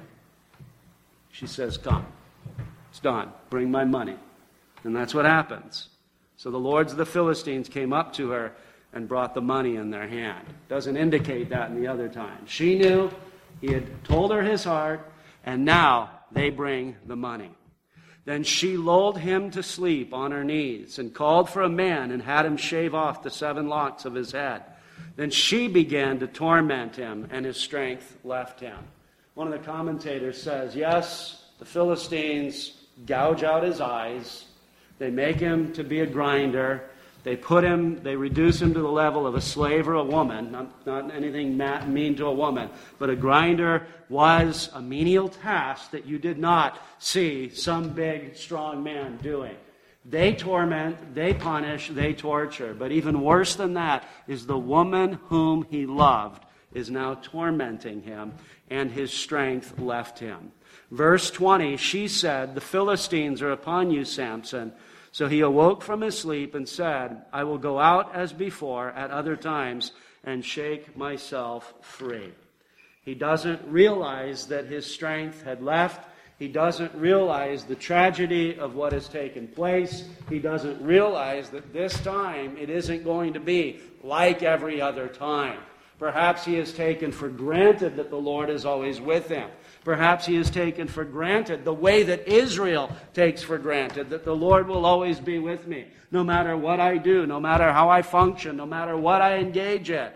She says, come. It's done. Bring my money. And that's what happens. So the lords of the Philistines came up to her and brought the money in their hand. Doesn't indicate that in the other time. She knew, he had told her his heart, and now they bring the money. Then she lulled him to sleep on her knees and called for a man and had him shave off the 7 locks of his head. Then she began to torment him, and his strength left him. One of the commentators says, yes, the Philistines gouge out his eyes. They make him to be a grinder. They reduce him to the level of a slave or a woman. Not anything mean to a woman. But a grinder was a menial task that you did not see some big, strong man doing. They torment, they punish, they torture. But even worse than that is the woman whom he loved is now tormenting him, and his strength left him. Verse 20, she said, the Philistines are upon you, Samson. So he awoke from his sleep and said, I will go out as before at other times and shake myself free. He doesn't realize that his strength had left. He doesn't realize the tragedy of what has taken place. He doesn't realize that this time it isn't going to be like every other time. Perhaps he has taken for granted that the Lord is always with him. Perhaps he has taken for granted the way that Israel takes for granted, that the Lord will always be with me, no matter what I do, no matter how I function, no matter what I engage in.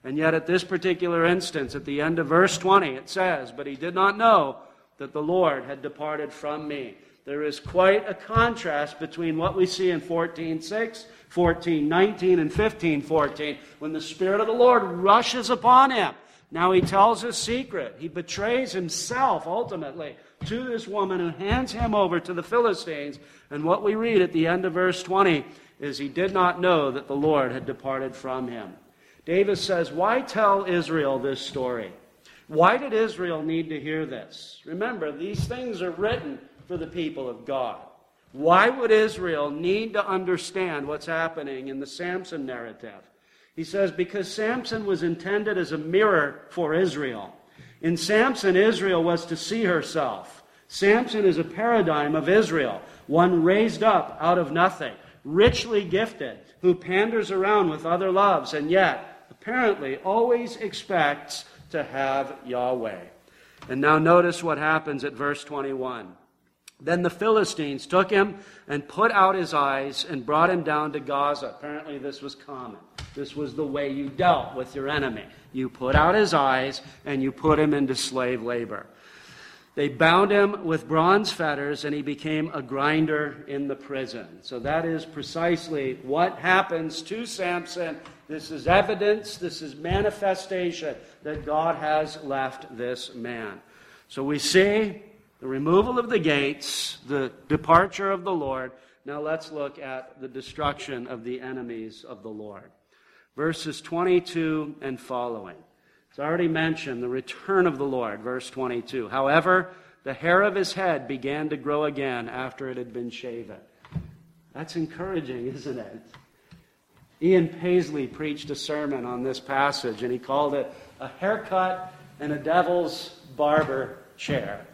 And yet at this particular instance, at the end of verse 20, it says, "But he did not know that the Lord had departed from me." There is quite a contrast between what we see in 14:6, 14:19, and 15:14, when the Spirit of the Lord rushes upon him. Now he tells his secret. He betrays himself, ultimately, to this woman who hands him over to the Philistines. And what we read at the end of verse 20 is he did not know that the Lord had departed from him. David says, why tell Israel this story? Why did Israel need to hear this? Remember, these things are written for the people of God. Why would Israel need to understand what's happening in the Samson narrative? He says, because Samson was intended as a mirror for Israel. In Samson, Israel was to see herself. Samson is a paradigm of Israel, one raised up out of nothing, richly gifted, who panders around with other loves, and yet, apparently, always expects to have Yahweh. And now notice what happens at verse 21. Then the Philistines took him and put out his eyes and brought him down to Gaza. Apparently this was common. This was the way you dealt with your enemy. You put out his eyes and you put him into slave labor. They bound him with bronze fetters, and he became a grinder in the prison. So that is precisely what happens to Samson. This is evidence, this is manifestation that God has left this man. So we see the removal of the gates, the departure of the Lord. Now let's look at the destruction of the enemies of the Lord. Verses 22 and following. It's already mentioned the return of the Lord, verse 22. However, the hair of his head began to grow again after it had been shaven. That's encouraging, isn't it? Ian Paisley preached a sermon on this passage, and he called it a haircut in a devil's barber chair.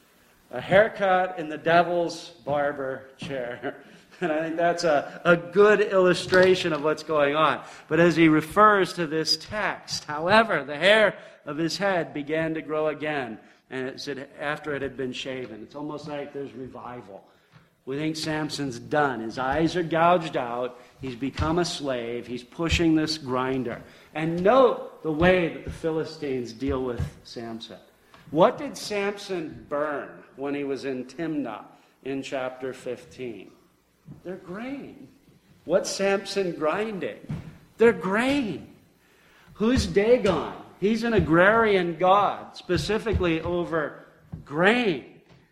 A haircut in the devil's barber chair. And I think that's a good illustration of what's going on. But as he refers to this text, however, the hair of his head began to grow again, and it said after it had been shaven. It's almost like there's revival. We think Samson's done. His eyes are gouged out. He's become a slave. He's pushing this grinder. And note the way that the Philistines deal with Samson. What did Samson burn when he was in Timnah in chapter 15? Their grain. What's Samson grinding? Their grain. Who's Dagon? He's an agrarian god, specifically over grain.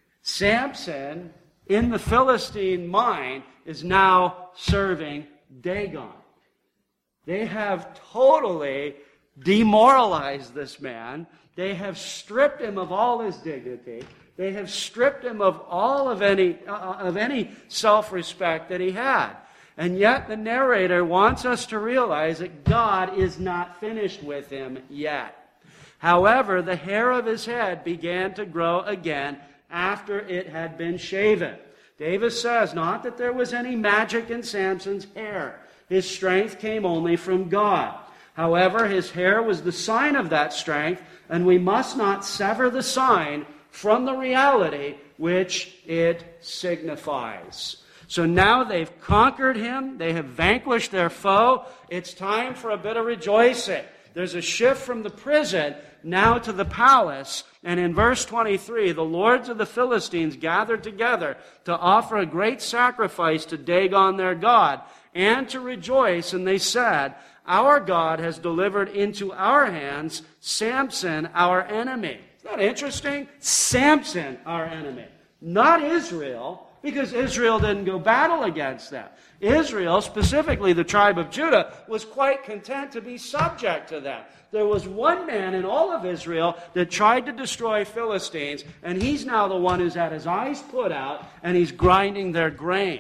Samson, in the Philistine mind, is now serving Dagon. They have totally demoralized this man. They have stripped him of all his dignity. They have stripped him of all of any self-respect that he had. And yet the narrator wants us to realize that God is not finished with him yet. However, the hair of his head began to grow again after it had been shaven. Davis says not that there was any magic in Samson's hair. His strength came only from God. However, his hair was the sign of that strength, and we must not sever the sign from the reality which it signifies. So now they've conquered him. They have vanquished their foe. It's time for a bit of rejoicing. There's a shift from the prison now to the palace. And in verse 23, the lords of the Philistines gathered together to offer a great sacrifice to Dagon their god and to rejoice. And they said, our God has delivered into our hands Samson, our enemy. Isn't that interesting? Samson, our enemy. Not Israel, because Israel didn't go battle against them. Israel, specifically the tribe of Judah, was quite content to be subject to them. There was one man in all of Israel that tried to destroy Philistines, and he's now the one who's had his eyes put out, and he's grinding their grain.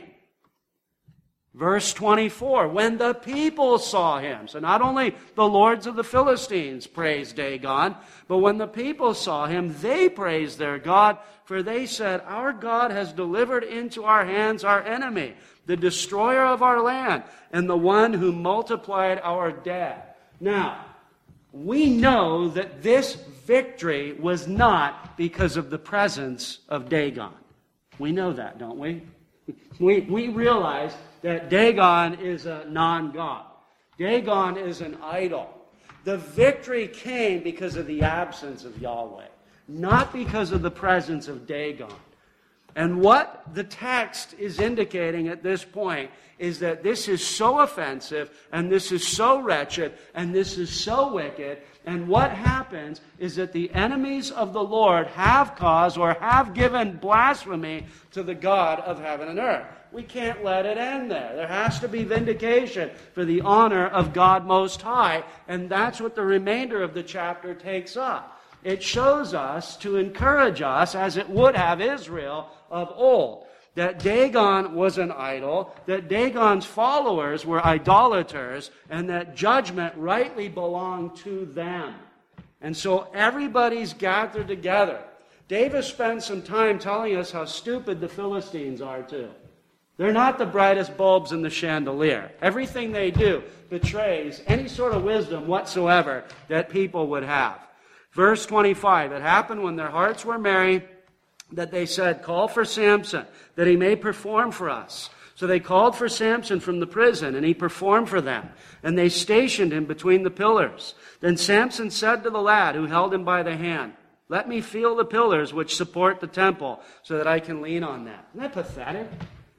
Verse 24, when the people saw him, so not only the lords of the Philistines praised Dagon, but when the people saw him, they praised their God, for they said, our God has delivered into our hands our enemy, the destroyer of our land, and the one who multiplied our dead. Now, we know that this victory was not because of the presence of Dagon. We know that, don't we? We realize that Dagon is a non-God. Dagon is an idol. The victory came because of the absence of Yahweh, not because of the presence of Dagon. And what the text is indicating at this point is that this is so offensive, and this is so wretched, and this is so wicked. And what happens is that the enemies of the Lord have caused or have given blasphemy to the God of heaven and earth. We can't let it end there. There has to be vindication for the honor of God Most High, and that's what the remainder of the chapter takes up. It shows us to encourage us, as it would have Israel of old, that Dagon was an idol, that Dagon's followers were idolaters, and that judgment rightly belonged to them. And so everybody's gathered together. David spends some time telling us how stupid the Philistines are too. They're not the brightest bulbs in the chandelier. Everything they do betrays any sort of wisdom whatsoever that people would have. Verse 25, it happened when their hearts were merry that they said, "Call for Samson, that he may perform for us." So they called for Samson from the prison, and he performed for them. And they stationed him between the pillars. Then Samson said to the lad who held him by the hand, "Let me feel the pillars which support the temple, so that I can lean on them." Isn't that pathetic?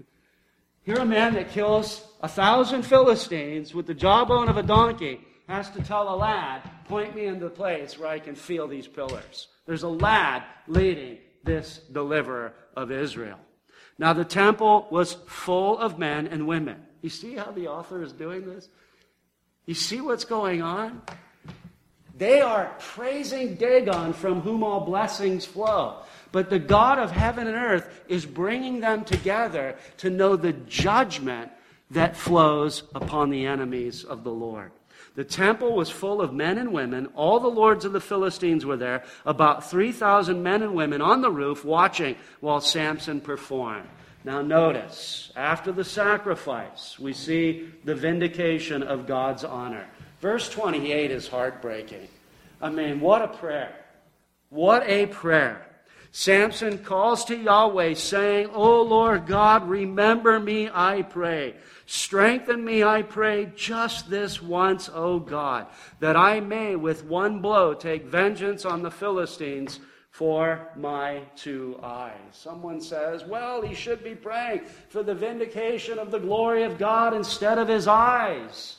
Here a man that kills 1,000 Philistines with the jawbone of a donkey has to tell a lad, "Point me in the place where I can feel these pillars." There's a lad leading this deliverer of Israel. Now the temple was full of men and women. You see how the author is doing this? You see what's going on? They are praising Dagon, from whom all blessings flow. But the God of heaven and earth is bringing them together to know the judgment that flows upon the enemies of the Lord. The temple was full of men and women. All the lords of the Philistines were there, about 3,000 men and women on the roof watching while Samson performed. Now notice, after the sacrifice, we see the vindication of God's honor. Verse 28 is heartbreaking. I mean, what a prayer. What a prayer. Samson calls to Yahweh, saying, "O Lord God, remember me, I pray. Strengthen me, I pray, just this once, O God, that I may with one blow take vengeance on the Philistines for my 2 eyes." Someone says, well, he should be praying for the vindication of the glory of God instead of his eyes.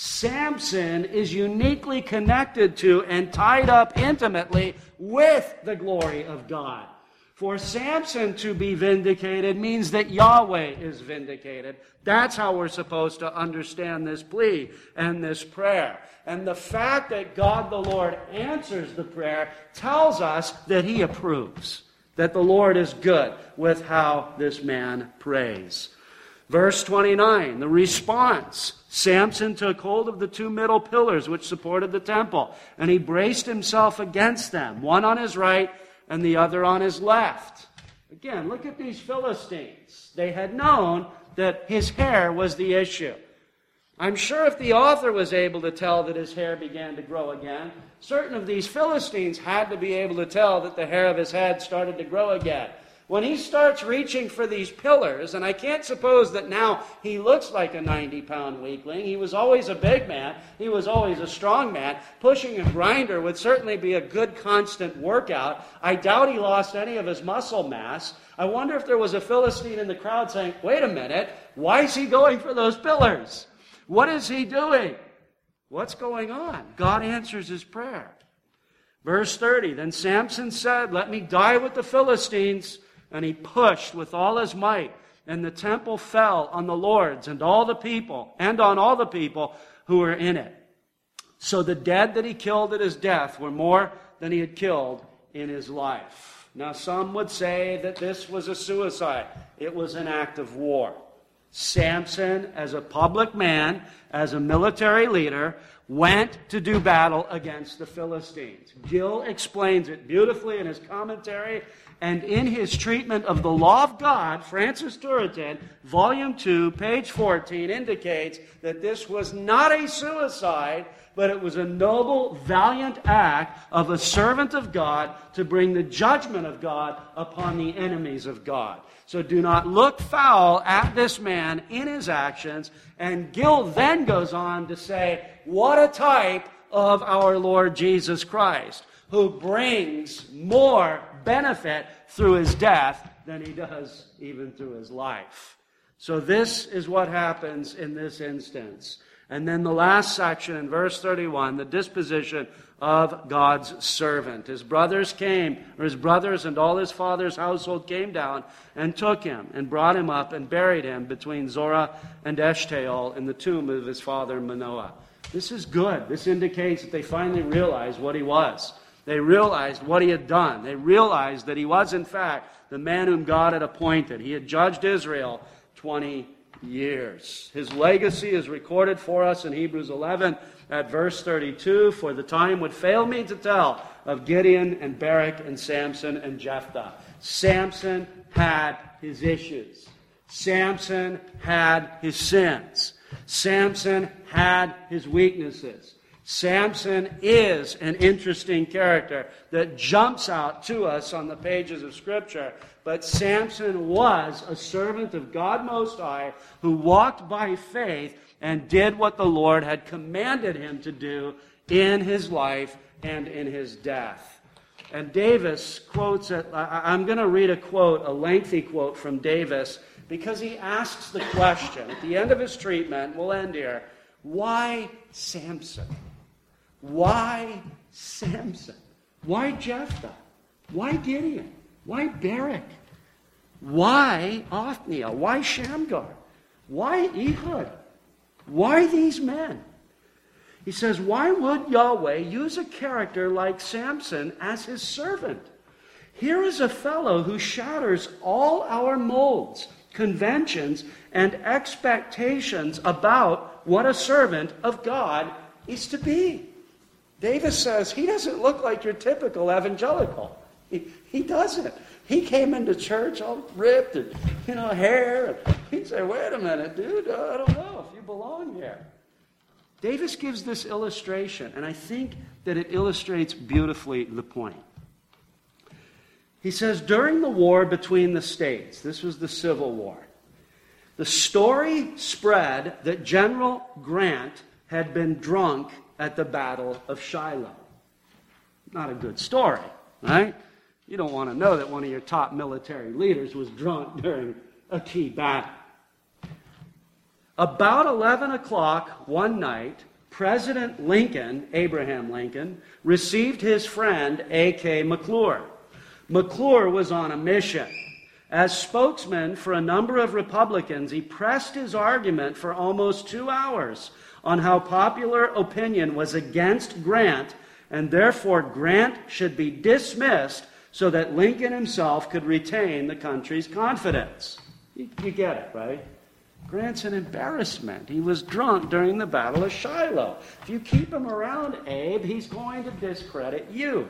Samson is uniquely connected to and tied up intimately with the glory of God. For Samson to be vindicated means that Yahweh is vindicated. That's how we're supposed to understand this plea and this prayer. And the fact that God the Lord answers the prayer tells us that he approves, that the Lord is good with how this man prays. Verse 29, the response. Samson took hold of the 2 middle pillars which supported the temple, and he braced himself against them, one on his right and the other on his left. Again, look at these Philistines. They had known that his hair was the issue. I'm sure if the author was able to tell that his hair began to grow again, certain of these Philistines had to be able to tell that the hair of his head started to grow again. When he starts reaching for these pillars, and I can't suppose that now he looks like a 90-pound weakling. He was always a big man. He was always a strong man. Pushing a grinder would certainly be a good constant workout. I doubt he lost any of his muscle mass. I wonder if there was a Philistine in the crowd saying, "Wait a minute, why is he going for those pillars? What is he doing? What's going on?" God answers his prayer. Verse 30, then Samson said, "Let me die with the Philistines." And he pushed with all his might, and the temple fell on the lords and all the people, and on all the people who were in it. So the dead that he killed at his death were more than he had killed in his life. Now some would say that this was a suicide. It was an act of war. Samson, as a public man, as a military leader, went to do battle against the Philistines. Gill explains it beautifully in his commentary, and in his treatment of the law of God, Francis Turretin, Volume 2, page 14, indicates that this was not a suicide, but it was a noble, valiant act of a servant of God to bring the judgment of God upon the enemies of God. So do not look foul at this man in his actions. And Gill then goes on to say, what a type of our Lord Jesus Christ, who brings more benefit through his death than he does even through his life. So this is what happens in this instance. And then the last section in verse 31, the disposition of God's servant. His brothers and all his father's household came down and took him and brought him up and buried him between Zorah and Eshtaol in the tomb of his father Manoah. This is good. This indicates that they finally realized what he was. They realized what he had done. They realized that he was, in fact, the man whom God had appointed. He had judged Israel 20 years. His legacy is recorded for us in Hebrews 11 at verse 32. For the time would fail me to tell of Gideon and Barak and Samson and Jephthah. Samson had his issues. Samson had his sins. Samson had his weaknesses. Samson is an interesting character that jumps out to us on the pages of Scripture. But Samson was a servant of God Most High who walked by faith and did what the Lord had commanded him to do in his life and in his death. And Davis quotes it. I'm going to read a lengthy quote from Davis, because he asks the question at the end of his treatment, we'll end here, why Samson? Why Samson? Why Jephthah? Why Gideon? Why Barak? Why Othniel? Why Shamgar? Why Ehud? Why these men? He says, why would Yahweh use a character like Samson as his servant? Here is a fellow who shatters all our molds, conventions, and expectations about what a servant of God is to be. Davis says he doesn't look like your typical evangelical. He doesn't. He came into church all ripped and, hair. And he'd say, wait a minute, dude, I don't know if you belong here. Davis gives this illustration, and I think that it illustrates beautifully the point. He says, during the war between the states, this was the Civil War, the story spread that General Grant had been drunk at the Battle of Shiloh. Not a good story, right? You don't want to know that one of your top military leaders was drunk during a key battle. About 11 o'clock one night, President Lincoln, Abraham Lincoln, received his friend A.K. McClure. McClure was on a mission. As spokesman for a number of Republicans, he pressed his argument for almost 2 hours on how popular opinion was against Grant, and therefore Grant should be dismissed so that Lincoln himself could retain the country's confidence. You get it, right? Grant's an embarrassment. He was drunk during the Battle of Shiloh. If you keep him around, Abe, he's going to discredit you.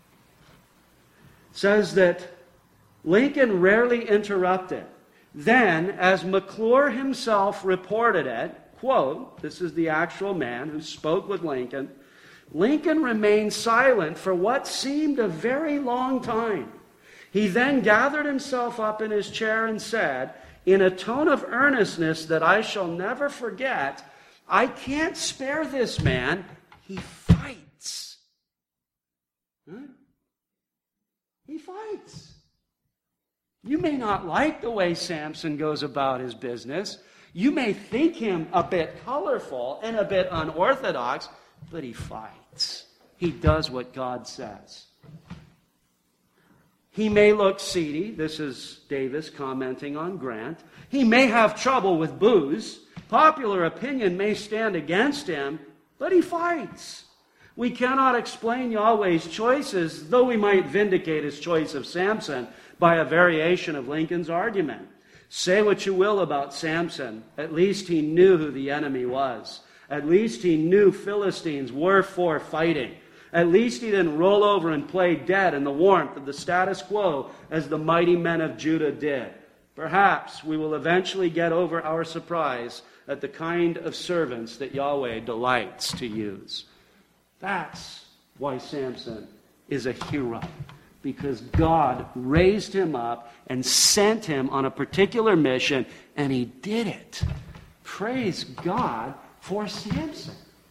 Says that Lincoln rarely interrupted. Then, as McClure himself reported it, quote, this is the actual man who spoke with Lincoln, Lincoln remained silent for what seemed a very long time. He then gathered himself up in his chair and said, in a tone of earnestness that I shall never forget, I can't spare this man. He fights. Huh? He fights. You may not like the way Samson goes about his business. You may think him a bit colorful and a bit unorthodox, but he fights. He does what God says. He may look seedy. This is Davis commenting on Grant. He may have trouble with booze. Popular opinion may stand against him, but he fights. We cannot explain Yahweh's choices, though we might vindicate his choice of Samson by a variation of Lincoln's argument. Say what you will about Samson, at least he knew who the enemy was. At least he knew Philistines were for fighting. At least he didn't roll over and play dead in the warmth of the status quo as the mighty men of Judah did. Perhaps we will eventually get over our surprise at the kind of servants that Yahweh delights to use. That's why Samson is a hero. Because God raised him up and sent him on a particular mission, and he did it. Praise God for Samson.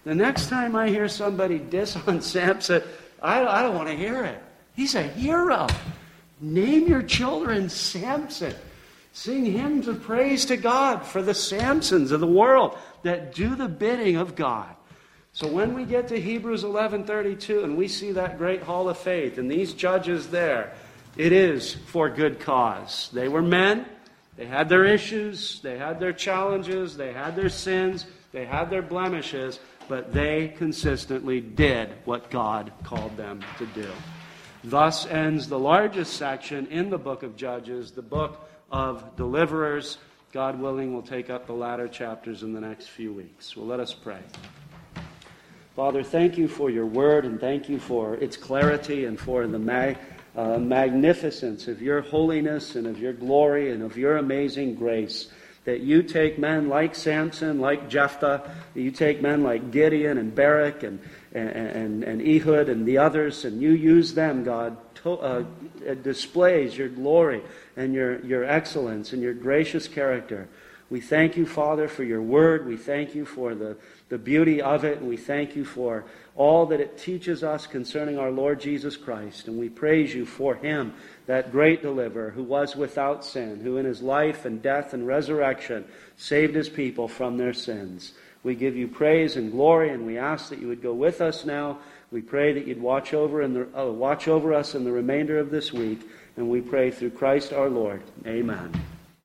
The next time I hear somebody diss on Samson, I don't want to hear it. He's a hero. Name your children Samson. Sing hymns of praise to God for the Samsons of the world that do the bidding of God. So when we get to Hebrews 11:32 and we see that great hall of faith and these judges there, it is for good cause. They were men. They had their issues. They had their challenges. They had their sins. They had their blemishes. But they consistently did what God called them to do. Thus ends the largest section in the book of Judges, the book of deliverers. God willing, we'll take up the latter chapters in the next few weeks. Well, let us pray. Father, thank you for your word, and thank you for its clarity and for the magnificence of your holiness and of your glory and of your amazing grace. That you take men like Samson, like Jephthah, that you take men like Gideon and Barak and Ehud and the others, and you use them, God, displays your glory and your excellence and your gracious character. We thank you, Father, for your word. We thank you for the beauty of it, and we thank you for all that it teaches us concerning our Lord Jesus Christ. And we praise you for him, that great deliverer who was without sin, who in his life and death and resurrection saved his people from their sins. We give you praise and glory, and we ask that you would go with us now. We pray that you'd watch over us in the remainder of this week, and we pray through Christ our Lord. Amen.